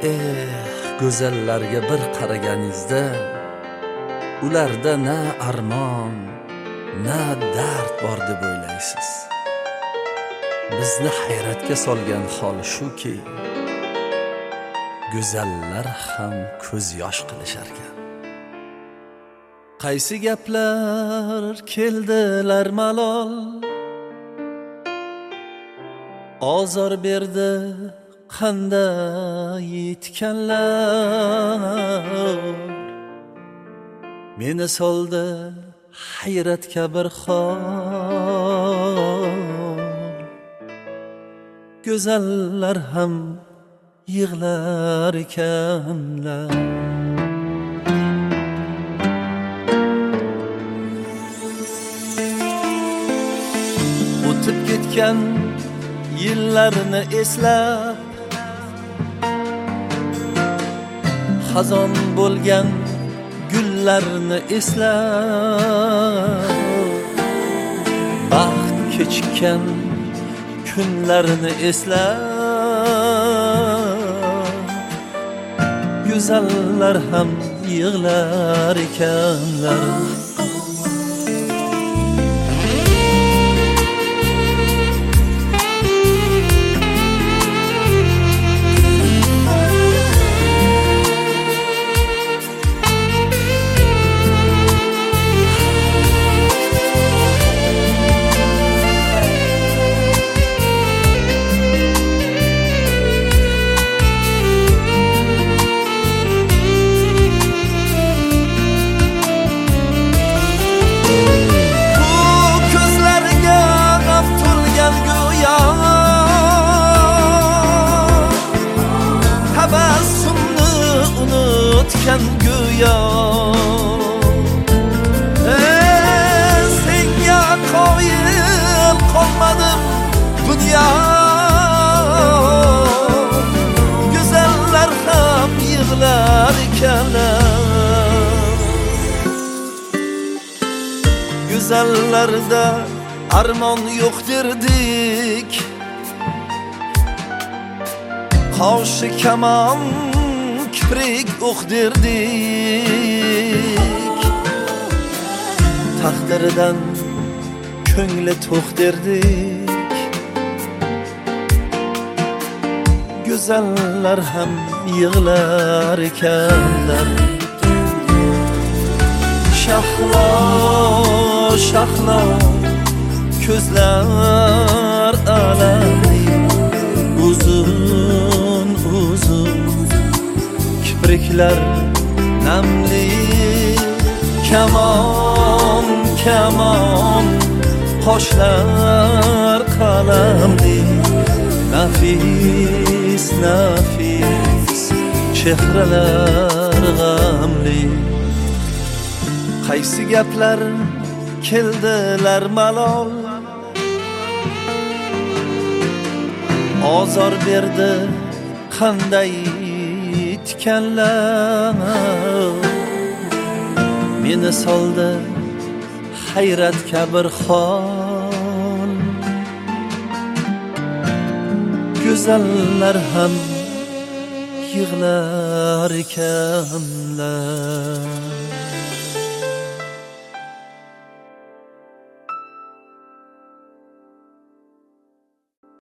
Go'zallarga bir qaraganingizda ularda na armon, na dard bor deb o'ylaysiz. Bizni hayratga solgan hol shuki, go'zallar ham ko'z yosh qilishar ekan. Qaysi gaplar keldilar malol, ozor berdi qanday yetganlar. Meni soldi hayratga bir hol, go'zallar ham yig'lar ekanlar. O'tib ketgan yillarni eslab, xazon bo'lgan gullarni eslab, baxt kechikkan kunlarni eslab, go'zallar ham yig'lar ekanlar. Go'yo senga qoyil qolmadim dunyo, go'zallar ham yig'lar ekanlar. Go'zallarda armon yo'q derdik, qoshi kamon kiprik o'q derdik, taqdiridan ko'ngli to'q derdik, go'zallar ham yig'lar ekanlar. Shahlo shahlo ko'zlar alamli, uzun uzun kipriklar namli, kamon kamon qoshlar qalamli, nafis nafis chehralar g'amli. Qaysi gaplar keldilar malol, ozor berdi qanday yetganlar. Meni soldi hayratga bir hol, go'zallar ham yig'lar ekanlar.